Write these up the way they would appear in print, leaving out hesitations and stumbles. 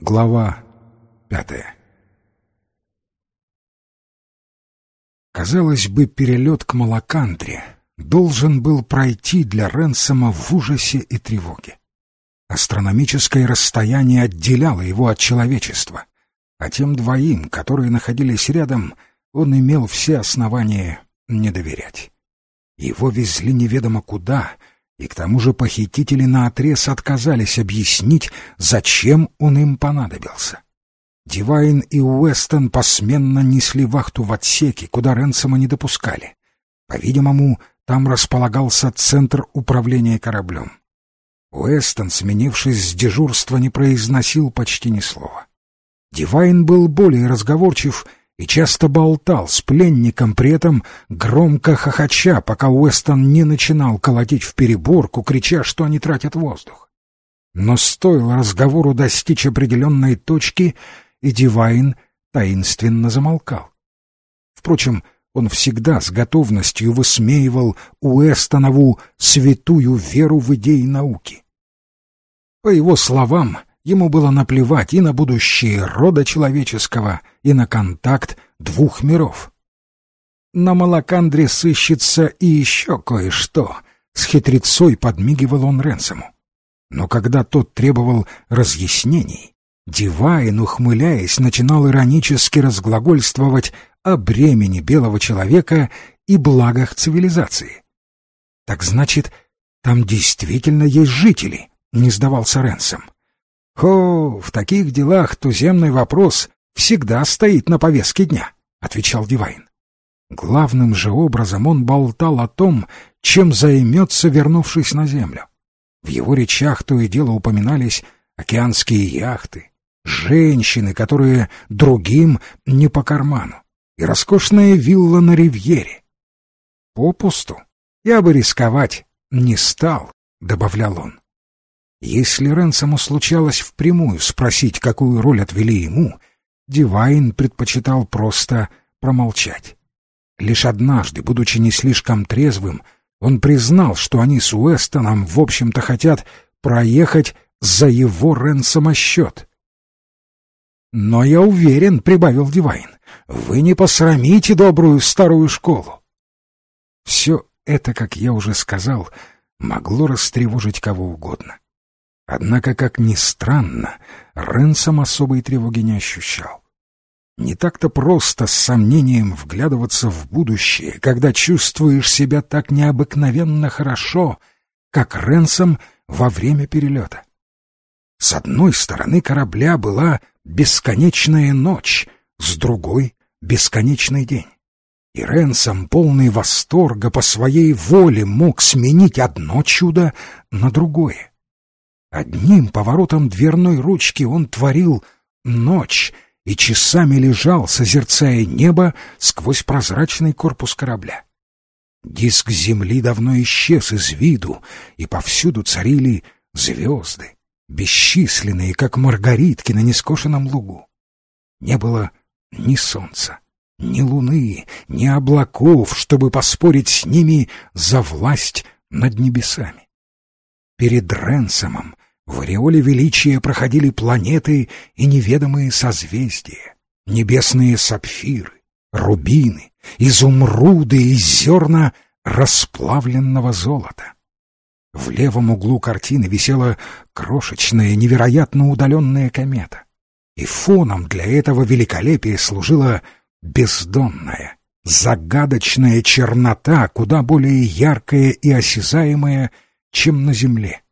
Глава 5. Казалось бы, перелет к Малакандре должен был пройти для Ренсома в ужасе и тревоге. Астрономическое расстояние отделяло его от человечества, а тем двоим, которые находились рядом, он имел все основания не доверять. Его везли неведомо куда, и к тому же похитители наотрез отказались объяснить, зачем он им понадобился. Дивайн и Уэстон посменно несли вахту в отсеке, куда Ренсома не допускали. По-видимому, там располагался центр управления кораблем. Уэстон, сменившись с дежурства, не произносил почти ни слова. Дивайн был более разговорчив и часто болтал с пленником, при этом громко хохоча, пока Уэстон не начинал колотить в переборку, крича, что они тратят воздух. Но стоило разговору достичь определенной точки, и Дивайн таинственно замолкал. Впрочем, он всегда с готовностью высмеивал Уэстонову святую веру в идеи науки. По его словам, ему было наплевать и на будущее рода человеческого, и на контакт двух миров. На Малакандре сыщется и еще кое-что, с хитрецой подмигивал он Ренсому. Но когда тот требовал разъяснений, Дивайн, ухмыляясь, начинал иронически разглагольствовать о бремени белого человека и благах цивилизации. «Так значит, там действительно есть жители?» — не сдавался Ренсом. В таких делах туземный вопрос всегда стоит на повестке дня», — отвечал Дивайн. Главным же образом он болтал о том, чем займется, вернувшись на землю. В его речах то и дело упоминались океанские яхты, женщины, которые другим не по карману, и роскошная вилла на ривьере. «Попусту я бы рисковать не стал», — добавлял он. Если Ренсому случалось впрямую спросить, какую роль отвели ему, Дивайн предпочитал просто промолчать. Лишь однажды, будучи не слишком трезвым, он признал, что они с Уэстоном, в общем-то, хотят проехать за его Ренсома счет. «Но я уверен, — прибавил Дивайн, — вы не посрамите добрую старую школу». Все это, как я уже сказал, могло растревожить кого угодно. Однако, как ни странно, Ренсом особой тревоги не ощущал. Не так-то просто с сомнением вглядываться в будущее, когда чувствуешь себя так необыкновенно хорошо, как Ренсом во время перелета. С одной стороны корабля была бесконечная ночь, с другой — бесконечный день. И Ренсом, полный восторга, по своей воле мог сменить одно чудо на другое. Одним поворотом дверной ручки он творил ночь и часами лежал, созерцая небо сквозь прозрачный корпус корабля. Диск земли давно исчез из виду, и повсюду царили звезды, бесчисленные, как маргаритки на нескошенном лугу. Не было ни солнца, ни луны, ни облаков, чтобы поспорить с ними за власть над небесами. Перед Ренсомом в ореоле величия проходили планеты и неведомые созвездия, небесные сапфиры, рубины, изумруды и зерна расплавленного золота. В левом углу картины висела крошечная, невероятно удаленная комета, и фоном для этого великолепия служила бездонная, загадочная чернота, куда более яркая и осязаемая, чем на Земле.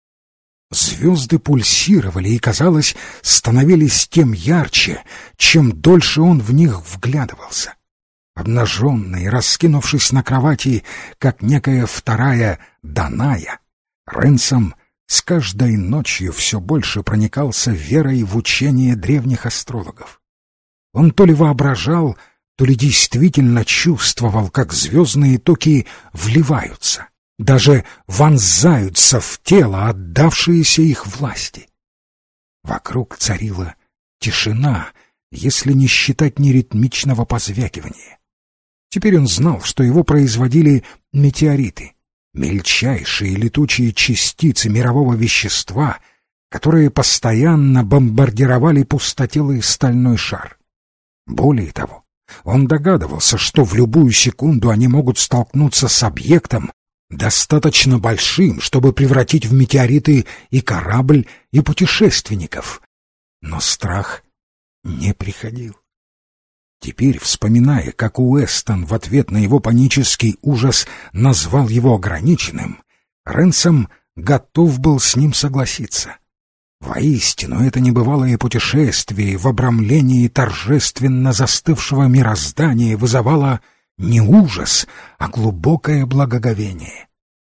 Звезды пульсировали и, казалось, становились тем ярче, чем дольше он в них вглядывался. Обнаженный, раскинувшись на кровати, как некая вторая Даная, Ренсом с каждой ночью все больше проникался верой в учение древних астрологов. Он то ли воображал, то ли действительно чувствовал, как звездные токи вливаются, даже вонзаются в тело, отдавшиеся их власти. Вокруг царила тишина, если не считать неритмичного позвякивания. Теперь он знал, что его производили метеориты, мельчайшие летучие частицы мирового вещества, которые постоянно бомбардировали пустотелый стальной шар. Более того, он догадывался, что в любую секунду они могут столкнуться с объектом, достаточно большим, чтобы превратить в метеориты и корабль, и путешественников. Но страх не приходил. Теперь, вспоминая, как Уэстон в ответ на его панический ужас назвал его ограниченным, Ренсом готов был с ним согласиться. Воистину, это небывалое путешествие в обрамлении торжественно застывшего мироздания вызывало не ужас, а глубокое благоговение.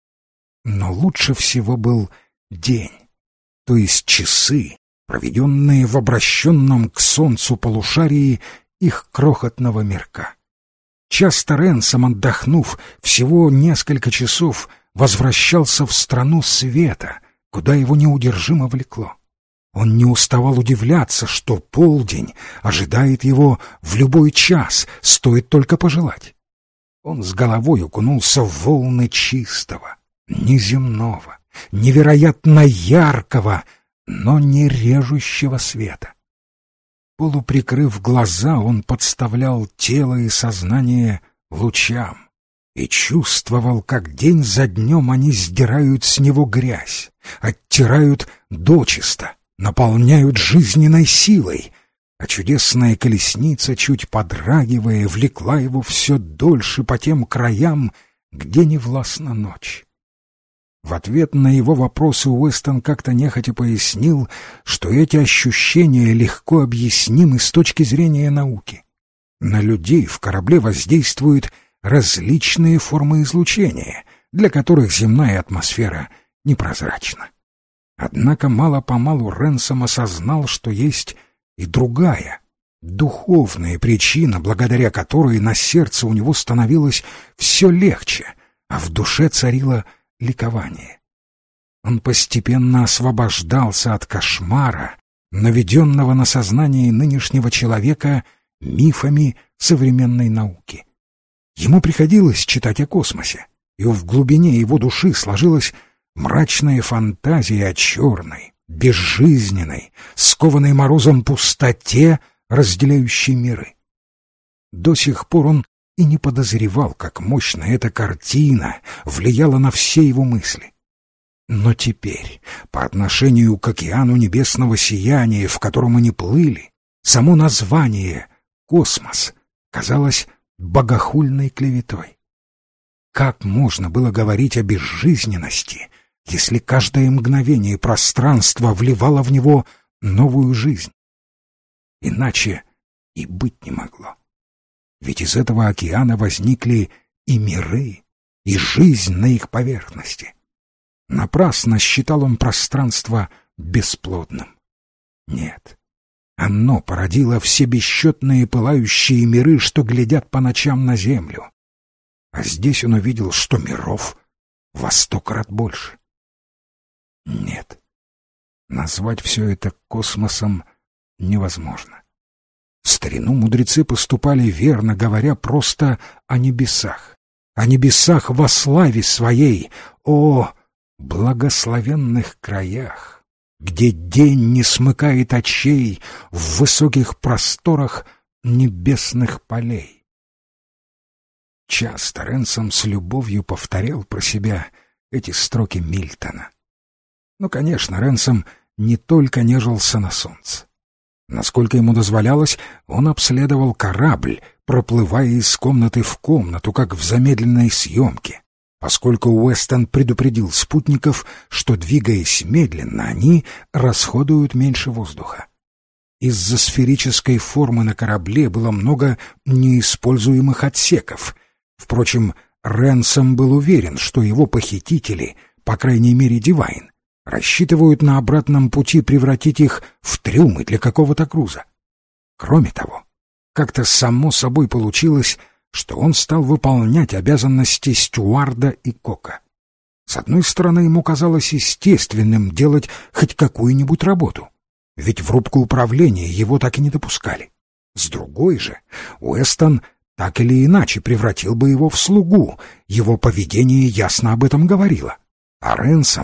Но лучше всего был день, то есть часы, проведенные в обращенном к солнцу полушарии их крохотного мирка. Часто Ренсом, отдохнув всего несколько часов, возвращался в страну света, куда его неудержимо влекло. Он не уставал удивляться, что полдень ожидает его в любой час, стоит только пожелать. Он с головой окунулся в волны чистого, неземного, невероятно яркого, но не режущего света. Полуприкрыв глаза, он подставлял тело и сознание лучам и чувствовал, как день за днем они сдирают с него грязь, оттирают дочисто, наполняют жизненной силой, а чудесная колесница, чуть подрагивая, влекла его все дольше по тем краям, где не властна ночь. В ответ на его вопросы Уэстон как-то нехотя пояснил, что эти ощущения легко объяснимы с точки зрения науки. На людей в корабле воздействуют различные формы излучения, для которых земная атмосфера непрозрачна. Однако мало-помалу Ренсом осознал, что есть и другая, духовная причина, благодаря которой на сердце у него становилось все легче, а в душе царило ликование. Он постепенно освобождался от кошмара, наведенного на сознание нынешнего человека мифами современной науки. Ему приходилось читать о космосе, и в глубине его души сложилась мрачная фантазия о черной, безжизненной, скованной морозом пустоте, разделяющей миры. До сих пор он и не подозревал, как мощно эта картина влияла на все его мысли. Но теперь, по отношению к океану небесного сияния, в котором они плыли, само название «космос» казалось богохульной клеветой. Как можно было говорить о безжизненности, если каждое мгновение пространства вливало в него новую жизнь? Иначе и быть не могло. Ведь из этого океана возникли и миры, и жизнь на их поверхности. Напрасно считал он пространство бесплодным. Нет, оно породило все бесчетные пылающие миры, что глядят по ночам на землю. А здесь он увидел, что миров во 100 крат больше. Нет, назвать все это космосом невозможно. В старину мудрецы поступали верно, говоря просто о небесах во славе своей, о благословенных краях, где день не смыкает очей в высоких просторах небесных полей. Часто Ренсом с любовью повторял про себя эти строки Мильтона. Но, конечно, Ренсом не только нежился на солнце. Насколько ему дозволялось, он обследовал корабль, проплывая из комнаты в комнату, как в замедленной съемке, поскольку Уэстон предупредил спутников, что, двигаясь медленно, они расходуют меньше воздуха. Из-за сферической формы на корабле было много неиспользуемых отсеков. Впрочем, Ренсом был уверен, что его похитители, по крайней мере Дивайн, рассчитывают на обратном пути превратить их в трюмы для какого-то груза. Кроме того, как-то само собой получилось, что он стал выполнять обязанности стюарда и кока. С одной стороны, ему казалось естественным делать хоть какую-нибудь работу, ведь в рубку управления его так и не допускали. С другой же, Уэстон так или иначе превратил бы его в слугу, его поведение ясно об этом говорило. А Ренсом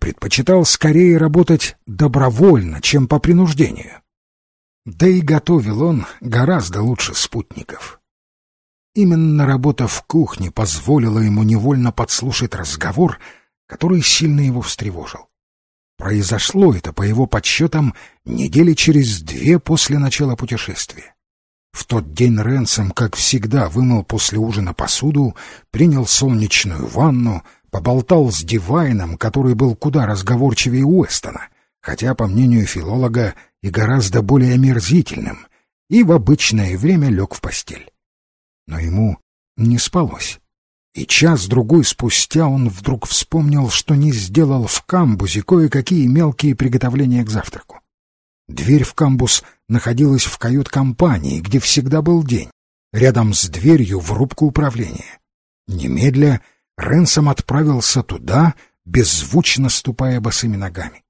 предпочитал скорее работать добровольно, чем по принуждению. Да и готовил он гораздо лучше спутников. Именно работа в кухне позволила ему невольно подслушать разговор, который сильно его встревожил. Произошло это, по его подсчетам, недели через 2 после начала путешествия. В тот день Ренсом, как всегда, вымыл после ужина посуду, принял солнечную ванну, поболтал с Дивайном, который был куда разговорчивее Уэстона, хотя, по мнению филолога, и гораздо более омерзительным, и в обычное время лег в постель. Но ему не спалось. И час-другой спустя он вдруг вспомнил, что не сделал в камбузе кое-какие мелкие приготовления к завтраку. Дверь в камбуз находилась в кают-компании, где всегда был день, рядом с дверью в рубку управления. Немедля Ренсом отправился туда, беззвучно ступая босыми ногами.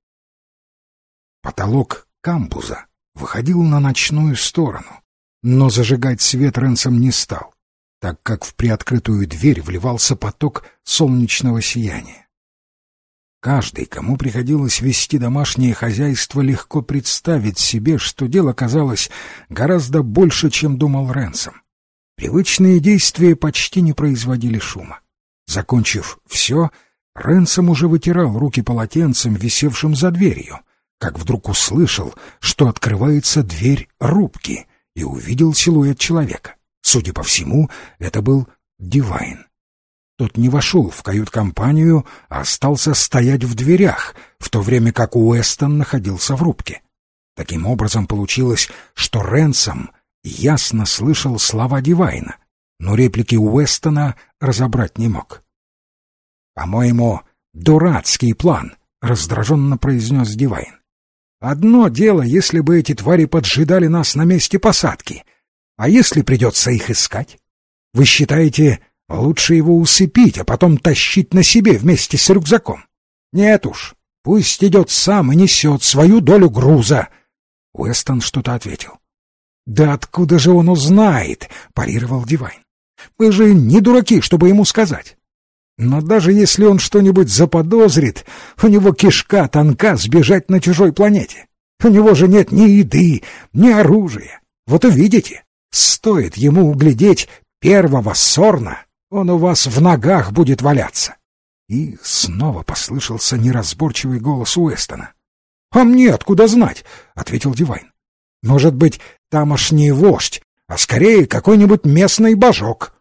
Потолок камбуза выходил на ночную сторону, но зажигать свет Ренсом не стал, так как в приоткрытую дверь вливался поток солнечного сияния. Каждый, кому приходилось вести домашнее хозяйство, легко представить себе, что дело казалось гораздо больше, чем думал Ренсом. Привычные действия почти не производили шума. Закончив все, Ренсом уже вытирал руки полотенцем, висевшим за дверью, как вдруг услышал, что открывается дверь рубки, и увидел силуэт человека. Судя по всему, это был Дивайн. Тот не вошел в кают-компанию, а остался стоять в дверях, в то время как Уэстон находился в рубке. Таким образом, получилось, что Ренсом ясно слышал слова Дивайна, но реплики Уэстона разобрать не мог. «По-моему, дурацкий план», — раздраженно произнес Дивайн. «Одно дело, если бы эти твари поджидали нас на месте посадки, а если придется их искать? Вы считаете, лучше его усыпить, а потом тащить на себе вместе с рюкзаком? Нет уж, пусть идет сам и несет свою долю груза». Уэстон что-то ответил. «Да откуда же он узнает?» — парировал Дивайн. «Мы же не дураки, чтобы ему сказать. Но даже если он что-нибудь заподозрит, у него кишка тонка сбежать на чужой планете. У него же нет ни еды, ни оружия. Вот увидите, стоит ему углядеть первого сорна, он у вас в ногах будет валяться». И снова послышался неразборчивый голос Уэстона. «А мне откуда знать?» — ответил Дивайн. «Может быть, тамошний вождь, а скорее какой-нибудь местный божок».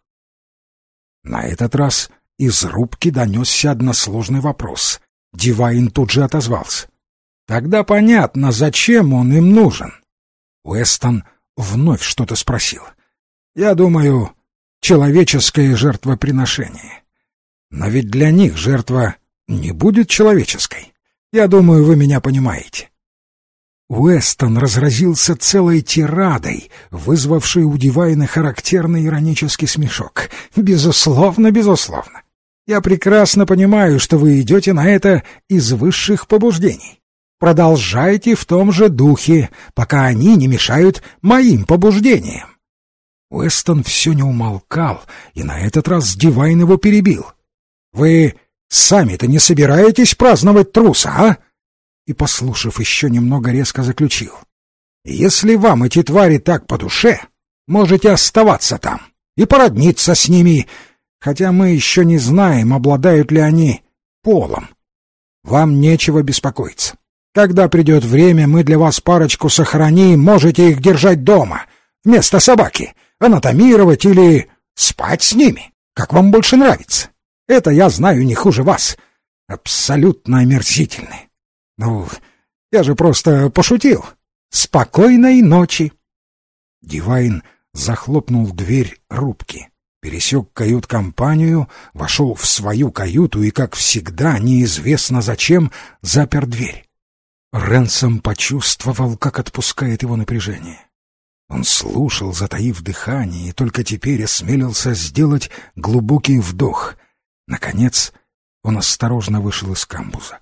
На этот раз из рубки донесся односложный вопрос. Дивайн тут же отозвался. «Тогда понятно, зачем он им нужен». Уэстон вновь что-то спросил. «Я думаю, человеческое жертвоприношение. Но ведь для них жертва не будет человеческой. Я думаю, вы меня понимаете». Уэстон разразился целой тирадой, вызвавшей у Дивайна характерный иронический смешок. «Безусловно, безусловно. Я прекрасно понимаю, что вы идете на это из высших побуждений. Продолжайте в том же духе, пока они не мешают моим побуждениям». Уэстон все не умолкал, и на этот раз Дивайн его перебил. «Вы сами-то не собираетесь праздновать труса, а?» И, послушав еще немного, резко заключил. «Если вам эти твари так по душе, можете оставаться там и породниться с ними, хотя мы еще не знаем, обладают ли они полом. Вам нечего беспокоиться. Когда придет время, мы для вас парочку сохраним, можете их держать дома, вместо собаки, анатомировать или спать с ними, как вам больше нравится. Это я знаю не хуже вас. Абсолютно омерзительны. Ну, я же просто пошутил. Спокойной ночи». Дивайн захлопнул дверь рубки, пересек кают-компанию, вошел в свою каюту и, как всегда, неизвестно зачем, запер дверь. Ренсом почувствовал, как отпускает его напряжение. Он слушал, затаив дыхание, и только теперь осмелился сделать глубокий вдох. Наконец он осторожно вышел из камбуза.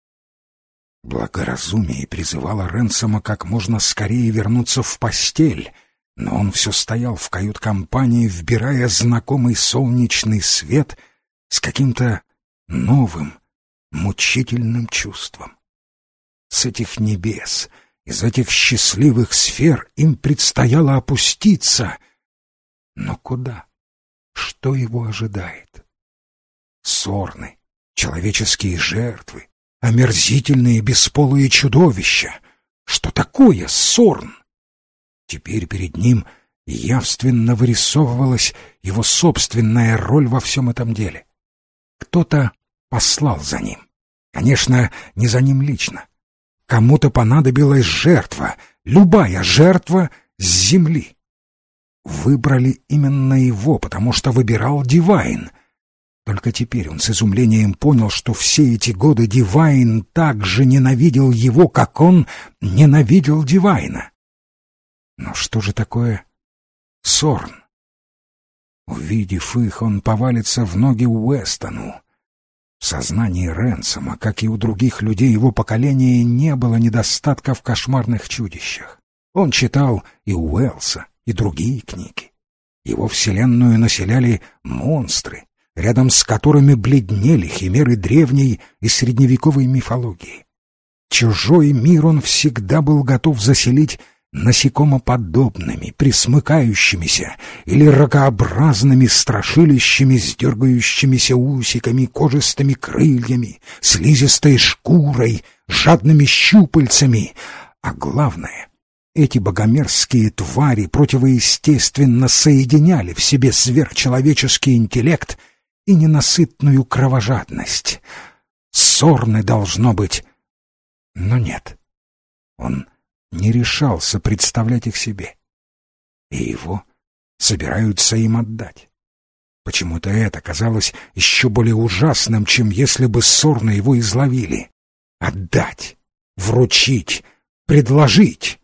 Благоразумие призывало Ренсома как можно скорее вернуться в постель, но он все стоял в кают-компании, вбирая знакомый солнечный свет с каким-то новым, мучительным чувством. С этих небес, из этих счастливых сфер им предстояло опуститься. Но куда? Что его ожидает? Сорны, человеческие жертвы, омерзительные бесполые чудовища. Что такое Сорн? Теперь перед ним явственно вырисовывалась его собственная роль во всем этом деле. Кто-то послал за ним. Конечно, не за ним лично. Кому-то понадобилась жертва, любая жертва с земли. Выбрали именно его, потому что выбирал Дивайн. Только теперь он с изумлением понял, что все эти годы Дивайн так же ненавидел его, как он ненавидел Дивайна. Но что же такое Сорн? Увидев их, он повалится в ноги Уэстону. В сознании Ренсома, как и у других людей его поколения, не было недостатка в кошмарных чудищах. Он читал и Уэллса, и другие книги. Его вселенную населяли монстры, рядом с которыми бледнели химеры древней и средневековой мифологии. Чужой мир он всегда был готов заселить насекомоподобными, пресмыкающимися или ракообразными страшилищами с дергающимися усиками, кожистыми крыльями, слизистой шкурой, жадными щупальцами. А главное, эти богомерзкие твари противоестественно соединяли в себе сверхчеловеческий интеллект и ненасытную кровожадность. Сорны должно быть, но нет. Он не решался представлять их себе. И его собираются им отдать. Почему-то это казалось еще более ужасным, чем если бы Сорны его изловили. Отдать, вручить, предложить.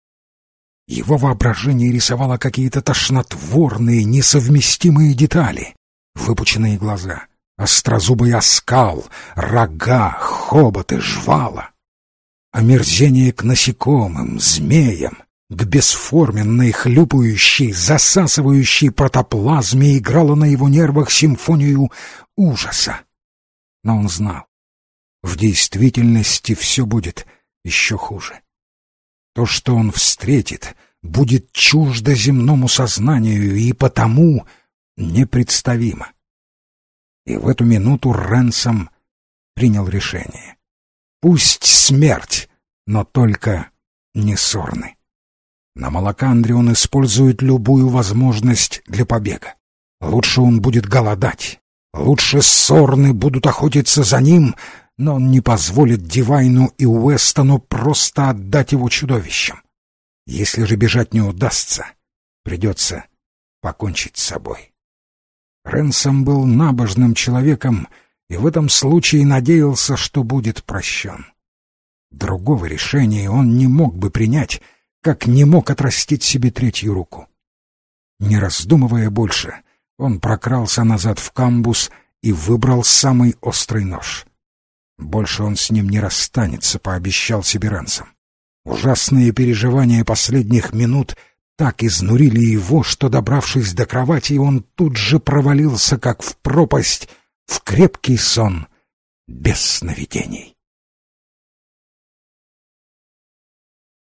Его воображение рисовало какие-то тошнотворные, несовместимые детали. Выпученные глаза, острозубый оскал, рога, хоботы, жвала. Омерзение к насекомым, змеям, к бесформенной, хлюпающей, засасывающей протоплазме играло на его нервах симфонию ужаса. Но он знал, в действительности все будет еще хуже. То, что он встретит, будет чуждо земному сознанию и потому непредставимо. И в эту минуту Ренсом принял решение. Пусть смерть, но только не Сорны. На Малакандре он использует любую возможность для побега. Лучше он будет голодать, лучше Сорны будут охотиться за ним, но он не позволит Дивайну и Уэстону просто отдать его чудовищам. Если же бежать не удастся, придется покончить с собой. Ренсом был набожным человеком и в этом случае надеялся, что будет прощен. Другого решения он не мог бы принять, как не мог отрастить себе третью руку. Не раздумывая больше, он прокрался назад в камбуз и выбрал самый острый нож. Больше он с ним не расстанется, пообещал себе Ренсом. Ужасные переживания последних минут так изнурили его, что, добравшись до кровати, он тут же провалился, как в пропасть, в крепкий сон без сновидений.